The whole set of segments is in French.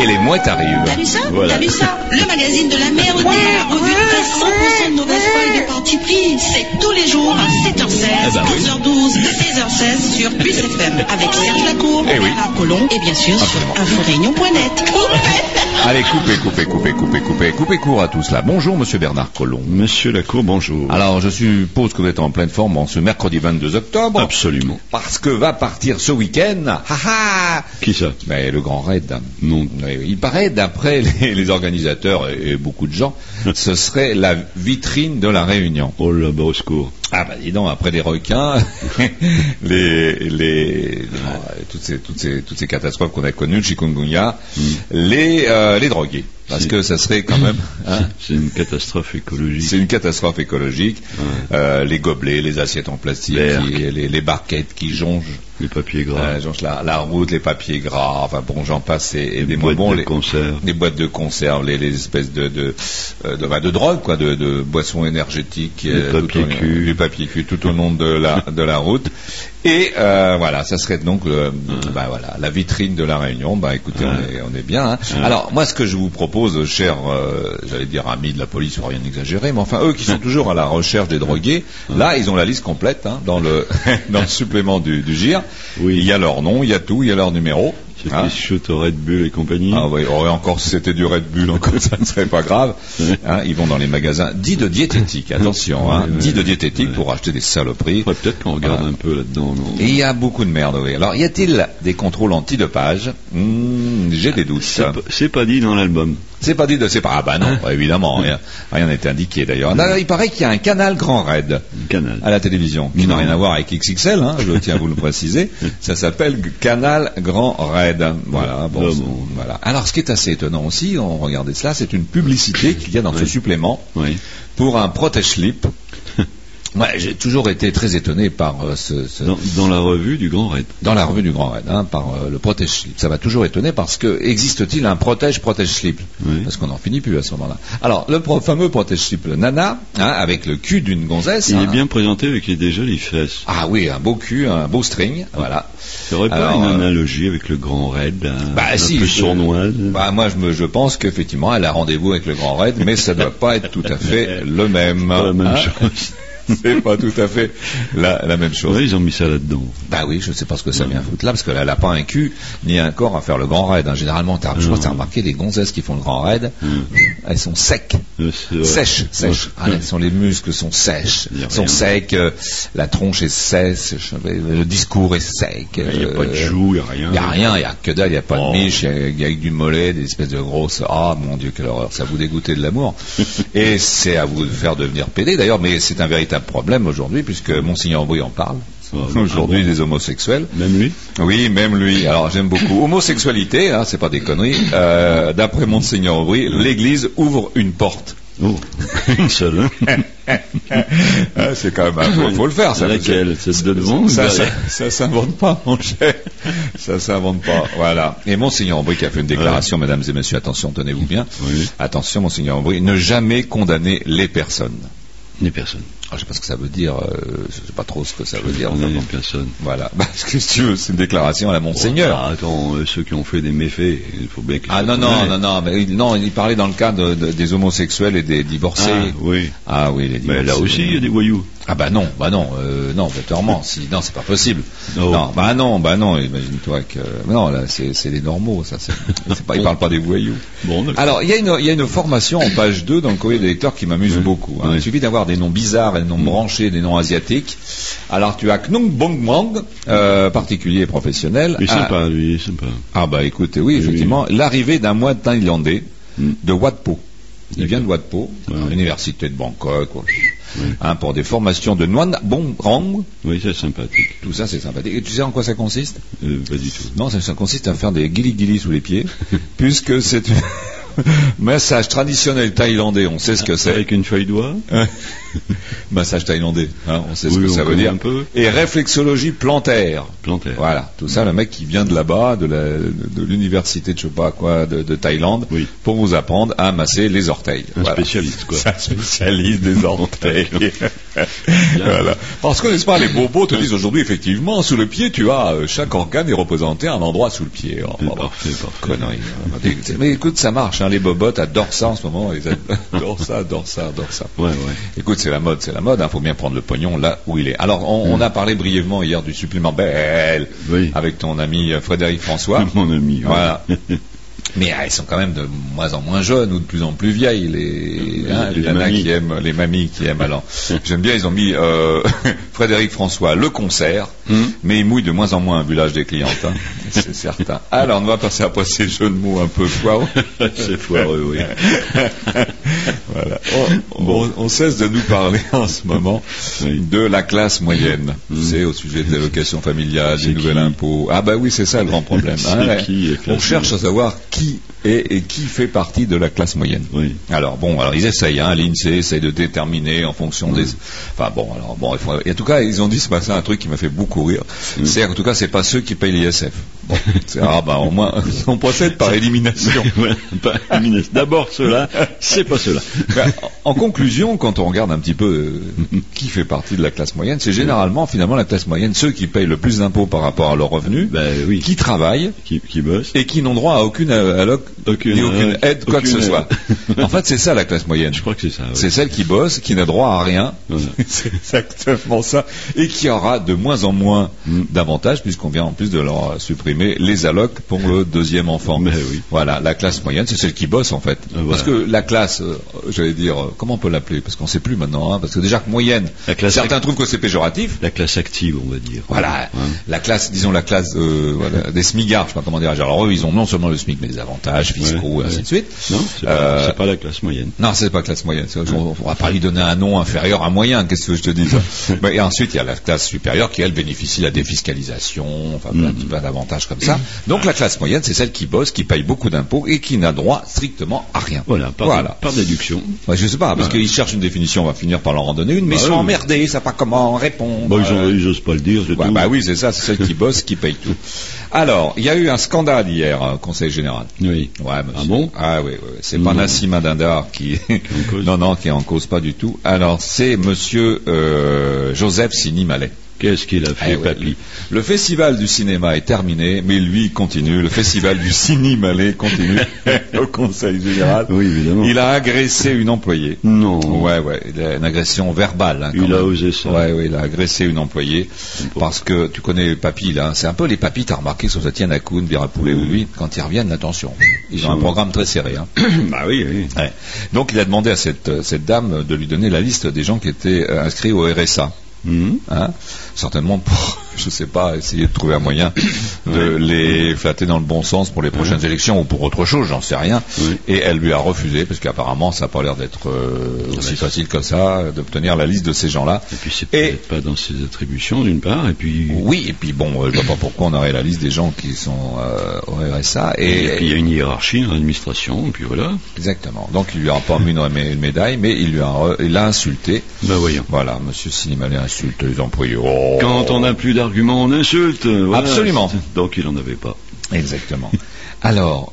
et les mouettes arrivent. T'as vu ça? Voilà. T'as vu ça? Le magazine de la merde, revue de presse 100% de mauvaise foi et de parti pris. C'est tous les jours à 7h16, 11h12, 16h16 sur Plus FM avec Serge Lacour, Bernard Collomb et bien sûr sur inforéunion.net. Allez, coupez court à tout cela. Bonjour, monsieur Bernard Collomb. Monsieur Lacour, bonjour. Alors, je suppose que vous êtes en pleine forme en ce mercredi 22 octobre. Absolument. Parce que va partir ce week-end. Qui ça? Mais le Grand Raid. Non. Il paraît, d'après les organisateurs et beaucoup de gens, ce serait la vitrine de la Réunion. Oh là, bah au secours. Ah bah dis donc, après les requins, toutes ces catastrophes qu'on a connues, le chikungunya, les drogués. Parce que ça serait quand même... C'est une catastrophe écologique. C'est une catastrophe écologique. Les gobelets, les assiettes en plastique, les barquettes qui jongent. Les papiers gras. Jongent la route, les papiers gras, enfin bon, j'en passe. Et des boîtes bonbons, de conserve. Les boîtes de conserve, les espèces de drogue, quoi, de boissons énergétiques. Les papiers cul tout au long de la route. Et voilà, ça serait donc la vitrine de la Réunion. Bah écoutez, on est bien. Hein. Alors moi, ce que je vous propose, chers, j'allais dire amis de la police, faut rien exagérer, mais enfin eux qui sont toujours à la recherche des drogués, là ils ont la liste complète dans le supplément du GIR. Oui. Il y a leur nom, il y a tout, il y a leur numéro. Ceux qui shootent au Red Bull et compagnie. Ah oui, encore si c'était du Red Bull, encore ça ne serait pas grave. Ils vont dans les magasins dits de diététique, attention, dits de diététique pour acheter des saloperies. Peut-être qu'on regarde un peu là-dedans. Non. Et il y a beaucoup de merde, oui. Alors, y a-t-il des contrôles antidopage? J'ai des doutes. C'est pas dit dans l'album. Ah bah non, évidemment, rien n'est indiqué d'ailleurs. Il paraît qu'il y a un canal Grand Raid à la télévision, qui n'a rien à voir avec XXL, je tiens à vous le préciser. Ça s'appelle Canal Grand Raid. Voilà, voilà. Alors, ce qui est assez étonnant aussi, on regardait cela, c'est une publicité qu'il y a dans ce supplément pour un protège-slip. Ouais, j'ai toujours été très étonné par Dans la revue du Grand Raid. Dans la revue du Grand Raid, par le protège-slip. Ça m'a toujours étonné parce que existe-t-il un protège-slip? Parce qu'on n'en finit plus à ce moment-là. Alors, le fameux protège-slip, le nana, avec le cul d'une gonzesse. Il est bien présenté avec des jolies fesses. Ah oui, un beau cul, un beau string, voilà. Ça aurait pas une analogie avec le Grand Raid, un peu sournoise. Moi, je pense qu'effectivement, elle a rendez-vous avec le Grand Raid, mais ça ne doit pas être tout à fait le même. Pas la même chose. C'est pas tout à fait la même chose. Oui, ils ont mis ça là-dedans. Bah oui, je sais pas ce que ça vient foutre là, parce qu'elle n'a pas un cul ni un corps à faire le Grand Raid. Généralement, je crois que tu as remarqué, les gonzesses qui font le Grand Raid, elles sont secs, sèches. Les muscles sont sèches, sont secs, la tronche est sèche, le discours est sec. Il n'y a pas de joues, il n'y a rien. Il n'y a que dalle, il n'y a pas de miche, il y a du mollet, des espèces de grosses. Ah mon Dieu, quelle horreur, ça vous dégoûter de l'amour. Et c'est à vous de faire devenir pédé d'ailleurs, mais c'est un véritable problème aujourd'hui, puisque Monseigneur Aubry en parle. Aujourd'hui, des homosexuels. Même lui? Oui, même lui. Alors, j'aime beaucoup. Homosexualité, c'est pas des conneries. D'après Monseigneur Aubry, l'Église ouvre une porte. Oh, une seule. C'est quand même faut le faire. Ça, laquelle? C'est de devant? Ça s'invente pas, mon cher. Ça s'invente pas. Voilà. Et Monseigneur Aubry qui a fait une déclaration, mesdames et messieurs, attention, tenez-vous bien. Oui. Attention, Monseigneur Aubry, ne jamais condamner les personnes. Les personnes. Je sais pas ce que ça veut dire, je sais pas trop ce que ça veut dire. Les personnes. Voilà. Parce que si tu veux, c'est une déclaration à la Monseigneur. Attends, ceux qui ont fait des méfaits, il faut bien qu'ils non, il parlait dans le cadre des homosexuels et des divorcés. Oui. Ah oui, les divorcés. Mais là aussi, il y a des voyous. Non, bêtement, non, c'est pas possible. Non, imagine-toi que, non, là, c'est les normaux, ça, ils parlent pas des voyous. Bon, alors, il y a une formation en page 2 dans le courrier des lecteurs qui m'amuse beaucoup. Il suffit d'avoir des noms bizarres et des noms branchés, des noms asiatiques. Alors, tu as Knung Bong Mang, particulier et professionnel. Il est sympa, lui, sympa. Ah, bah, écoutez, oui, effectivement, l'arrivée d'un moine thaïlandais de Wat Po. Il vient de Wat Po, l'université de Bangkok, pour des formations de Nguyen Bong Rang. Oui, c'est sympathique. Tout ça, c'est sympathique. Et tu sais en quoi ça consiste? Pas du tout. Non, ça consiste à faire des guili-guili sous les pieds, puisque c'est un massage traditionnel thaïlandais, on sait ce que c'est. Avec une feuille d'oie? Massage thaïlandais, hein, on sait ce que ça veut dire. Un peu. Et réflexologie plantaire. Voilà, tout ça, le mec qui vient de là-bas, de l'université de je sais pas quoi, de Thaïlande, pour vous apprendre à masser les orteils. Un spécialiste, quoi. Un spécialiste des orteils. Voilà. Parce que, n'est-ce pas, les bobos te disent aujourd'hui, effectivement, sous le pied, tu as, chaque organe est représenté à un endroit sous le pied. Parfait. Connerie. Mais écoute, ça marche, hein, les bobottes adorent ça en ce moment, ils adorent ça. Ouais. Écoute, c'est la mode, hein, faut bien prendre le pognon là où il est. Alors, on a parlé brièvement hier du supplément Belle, avec ton ami Frédéric François. Mon ami, voilà. Mais elles sont quand même de moins en moins jeunes ou de plus en plus vieilles, les nanas qui aiment, les mamies qui aiment. Alors, j'aime bien, ils ont mis Frédéric François, le concert, mais il mouille de moins en moins vu l'âge des clientes, hein, c'est certain. Alors, on va passer après ces jeux de mots un peu foireux. C'est foireux, oui. Voilà. On cesse de nous parler en ce moment de la classe moyenne. C'est au sujet des allocations familiales, du nouvel impôt. Ah bah oui, c'est ça le grand problème. On cherche à savoir qui est et qui fait partie de la classe moyenne. Oui. Alors ils essayent, hein, l'INSEE essaye de déterminer en fonction des. Enfin en tout cas ils ont dit ce matin un truc qui m'a fait beaucoup rire. C'est en tout cas c'est pas ceux qui payent l'ISF. Bon, au moins on procède par élimination. D'abord ceux-là, c'est pas ceux-là. En conclusion, quand on regarde un petit peu qui fait partie de la classe moyenne, c'est généralement finalement la classe moyenne, ceux qui payent le plus d'impôts par rapport à leurs revenus, qui travaillent, qui bossent et qui n'ont droit à aucune aucune aide, quoi que ce soit. En fait, c'est ça la classe moyenne. Je crois que c'est ça. C'est celle qui bosse, qui n'a droit à rien. C'est exactement ça. Et qui aura de moins en moins d'avantages, puisqu'on vient en plus de leur supprimer les allocs pour le deuxième enfant. Voilà, la classe moyenne, c'est celle qui bosse en fait. Parce que la classe, j'allais dire, comment on peut l'appeler? Parce qu'on ne sait plus maintenant, hein, parce que déjà que moyenne, certains trouvent que c'est péjoratif. La classe active, on va dire. Voilà, la classe, disons la classe des smigards, je ne sais pas comment dire. Alors eux, ils ont non seulement le SMIC, mais des avantages fiscaux, et ainsi de suite. Non, c'est pas la classe moyenne. Non, c'est pas la classe moyenne. On va pas lui donner un nom inférieur à moyen, qu'est-ce que je te dis ça. Et ensuite, il y a la classe supérieure qui, elle, bénéficie de la défiscalisation, enfin plein d'avantages comme ça. Donc la classe moyenne, c'est celle qui bosse, qui paye beaucoup d'impôts et qui n'a droit strictement à rien. Voilà, par déduction. Je sais pas, parce qu'ils cherchent une définition, on va finir par leur en donner une, mais ils sont emmerdés, ils savent pas comment répondre. Ils osent pas le dire, c'est tout. Oui, c'est ça, c'est celle qui bosse, qui paye tout. Alors, il y a eu un scandale hier au Conseil général. Oui. Ouais, monsieur. Ah bon? Ah oui. C'est pas Nassim Dindar qui qui est en cause, pas du tout. Alors, c'est monsieur Joseph Sini Mallet. Qu'est-ce qu'il a fait, papy? Le festival du cinéma est terminé, mais lui continue. Le festival du Sini Mallet continue au Conseil général. Oui, évidemment. Il a agressé une employée. Non. Ouais. Il a une agression verbale. Hein, il a osé ça. Ouais, il a agressé une employée. Parce que, tu connais les papis, là. C'est un peu les papis, t'as remarqué, sur Etienne Hakoun, Virapoulet ou lui, quand ils reviennent, attention. Ils ont un programme très serré, hein. Oui. Ouais. Donc, il a demandé à cette dame de lui donner la liste des gens qui étaient inscrits au RSA. Hein, certainement pour, je sais pas, essayer de trouver un moyen de les flatter dans le bon sens pour les prochaines élections ou pour autre chose, j'en sais rien. Et elle lui a refusé parce qu'apparemment ça n'a pas l'air d'être aussi facile que ça d'obtenir la liste de ces gens-là. Et puis c'est peut-être pas dans ses attributions d'une part. Et puis je vois pas pourquoi on aurait la liste des gens qui sont au RSA. Et puis il y a une hiérarchie dans l'administration. Et puis voilà. Exactement. Donc il lui a pas mis une médaille, mais il l'a insulté. Voyons. Voilà, Monsieur Sinimalé insulte les employés. Quand on n'a plus d'arguments, on insulte. Voilà. Absolument. Donc il n'en avait pas. Exactement. Alors,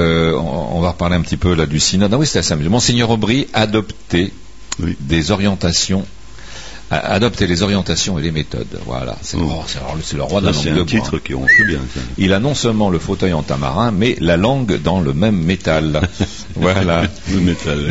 on va reparler un petit peu là du synode. Ah oui, c'était assez amusant. Monseigneur Aubry adopter des orientations. Adopter les orientations et les méthodes. Voilà, c'est le roi de la langue de bois. C'est un titre qui ronfle bien. Ça. Il a non seulement le fauteuil en tamarin, mais la langue dans le même métal. Voilà. Le métal.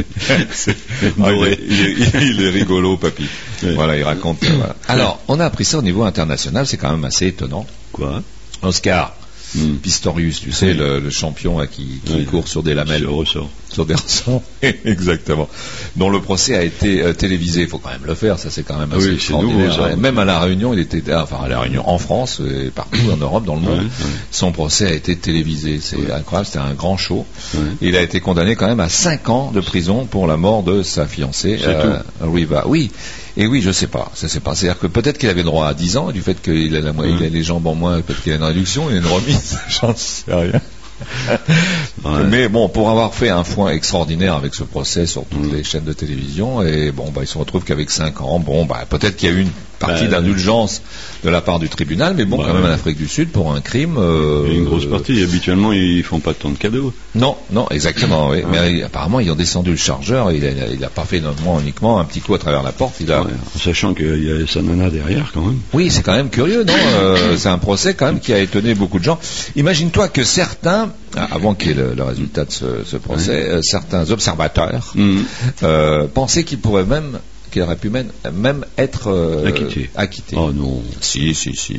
Il est rigolo, papy. Voilà, il raconte. Voilà. Alors, on a appris ça au niveau international, c'est quand même assez étonnant. Quoi? Oscar Pistorius, tu sais, le champion qui court sur des lamelles. Sur des ressorts. Exactement. Dont le procès a été télévisé. Il faut quand même le faire, ça c'est quand même assez extraordinaire. Nouveau, ça. Même à La Réunion, à La Réunion en France et partout en Europe, dans le monde, son procès a été télévisé. C'est incroyable, c'était un grand show. Il a été condamné quand même à 5 ans de prison pour la mort de sa fiancée, Riva. Oui. Et oui, je sais pas. C'est-à-dire que peut-être qu'il avait droit à 10 ans, du fait qu'il a les jambes en moins, peut-être qu'il a une réduction, il a une remise, j'en sais rien. Ouais. Mais bon, pour avoir fait un foin extraordinaire avec ce procès sur toutes les chaînes de télévision, et bon, bah, il se retrouve qu'avec 5 ans, bon, bah, peut-être qu'il y a eu une partie d'indulgence de la part du tribunal, mais bon, quand même en Afrique du Sud, pour un crime... il y a une grosse partie, habituellement, ils font pas tant de cadeaux. Non, exactement, oui. Mais apparemment, ils ont descendu le chargeur, il a pas fait uniquement un petit coup à travers la porte, en sachant qu'il y a sa nana derrière, quand même. Oui, c'est quand même curieux, non c'est un procès, quand même, qui a étonné beaucoup de gens. Imagine-toi que certains, avant qu'il y ait le résultat de ce procès, certains observateurs pensaient qu'il aurait pu même être acquitté. Oh non. Si.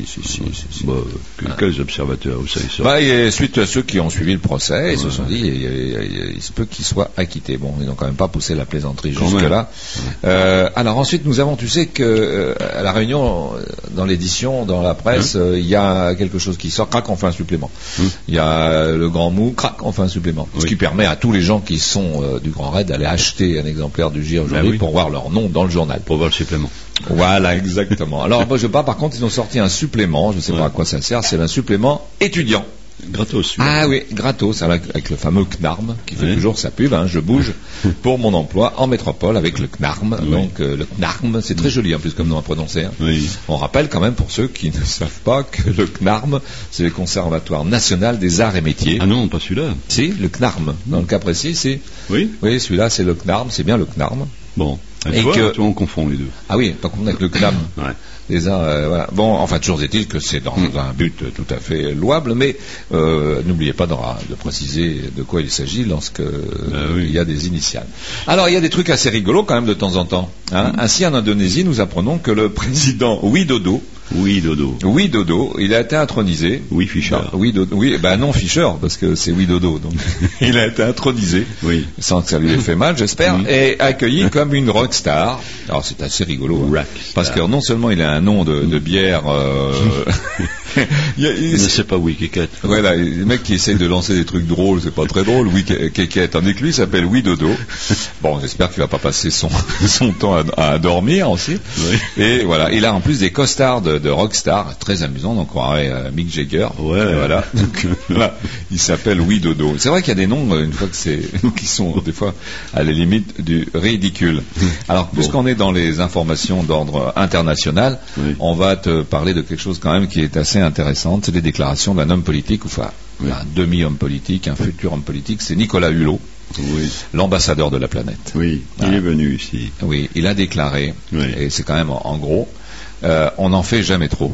Quels observateurs, vous savez ça? Bah, et suite à ceux qui ont suivi le procès, ils se sont dit, il se peut qu'il soit acquitté. Bon, ils n'ont quand même pas poussé la plaisanterie jusque-là. Alors ensuite, nous avons, tu sais que à la Réunion, dans l'édition, dans la presse, il y a quelque chose qui sort, crac, on fait un supplément. Il y a le Grand Mou, crac, on fait un supplément. Ce qui permet à tous les gens qui sont du Grand Raid d'aller acheter un exemplaire du JR aujourd'hui pour voir leur nom dans le journal. Pour voir le supplément. Voilà, exactement. Alors, moi, je sais pas, par contre, ils ont sorti un supplément, je ne sais pas à quoi ça sert, c'est un supplément étudiant. Gratos. Ah oui, gratos, avec le fameux CNARM, qui fait toujours sa pub, je bouge pour mon emploi en métropole avec le CNARM. Donc, le CNARM, c'est très joli en plus comme nom à prononcer. On rappelle quand même pour ceux qui ne savent pas que le CNARM, c'est le Conservatoire National des Arts et Métiers. Ah non, pas celui-là. Si, le CNARM. Dans le cas précis, c'est... Oui, celui-là, c'est le CNARM, c'est bien le CNARM. Bon. Et on confond les deux. Ah oui, pas confondre avec le CNAM. Les arts, voilà. Bon, enfin, toujours est-il que c'est dans un but tout à fait louable, mais n'oubliez pas de préciser de quoi il s'agit lorsque il y a des initiales. Alors, il y a des trucs assez rigolos quand même de temps en temps. Ainsi, en Indonésie, nous apprenons que le président Widodo, il a été intronisé. Fischer. Non, Fischer, parce que c'est Widodo. Donc, il a été intronisé, sans que ça lui ait fait mal, j'espère, et accueilli comme une rockstar. Alors, c'est assez rigolo, parce que non seulement il a un nom de bière... ne sais pas Wikeket. Voilà, les mecs qui essayent de lancer des trucs drôles, c'est pas très drôle. Wikeket, tandis que lui s'appelle Widodo. Bon, j'espère qu'il va pas passer son temps à dormir aussi. Et voilà, il a en plus des costards de rockstar, très amusant, donc on croirait Mick Jagger. Voilà. Donc, il s'appelle Widodo. C'est vrai qu'il y a des noms, une fois qui sont des fois à la limite du ridicule. Alors, puisqu'on est dans les informations d'ordre international, on va te parler de quelque chose quand même qui est assez intéressante, c'est les déclarations d'un homme politique, enfin un demi-homme politique, un futur homme politique, c'est Nicolas Hulot, l'ambassadeur de la planète. Il est venu ici. Oui, il a déclaré, et c'est quand même en gros, on n'en fait jamais trop.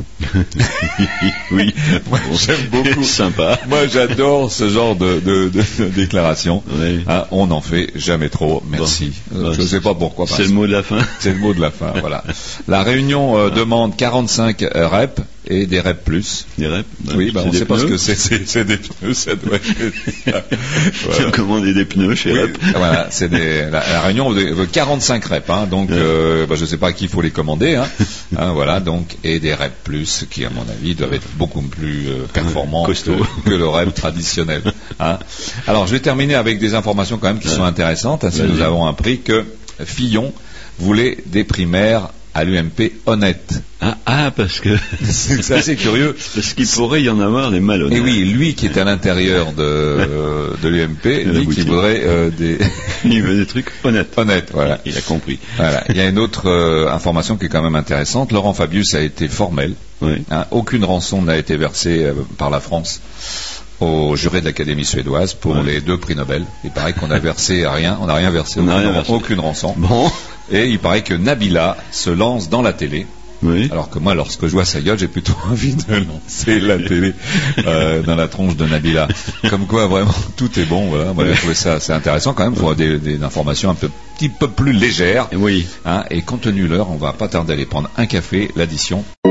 Moi, j'aime beaucoup. Sympa. Moi, j'adore ce genre de déclaration. On n'en fait jamais trop. Merci. Je ne sais pas pourquoi. C'est le mot de la fin. C'est le mot de la fin. Voilà. La Réunion demande 45 reps et des reps plus. Des reps. On ne sait pas ce que c'est. C'est des pneus. Ça doit être... Tu as commandé des pneus chez Rep. Voilà. C'est la Réunion veut 45 reps. Donc, je ne sais pas à qui il faut les commander. Voilà, donc, et des reps plus qui, à mon avis, doivent être beaucoup plus performants que le rep traditionnel. Alors, je vais terminer avec des informations quand même qui sont intéressantes. Ainsi, nous avons appris que Fillon voulait des primaires à l'UMP honnêtes. Parce que c'est assez curieux. Parce qu'il pourrait y en avoir des malhonnêtes. Et oui, lui qui est à l'intérieur de l'UMP, dit qu'il voudrait il veut des trucs honnêtes. Voilà. Il a compris. Voilà. Il y a une autre information qui est quand même intéressante. Laurent Fabius a été formel. Aucune rançon n'a été versée par la France au juré de l'Académie suédoise pour les 2 prix Nobel. Il paraît qu'on a versé rien. On n'a rien versé. Aucune rançon. Bon. Et il paraît que Nabila se lance dans la télé. Alors que moi, lorsque je vois sa gueule, j'ai plutôt envie de lancer la télé dans la tronche de Nabila. Comme quoi, vraiment, tout est bon. Voilà. Moi, j'ai trouvé ça assez intéressant quand même pour des informations un petit peu plus légères. Et compte tenu de l'heure, on va pas tarder à aller prendre un café. L'addition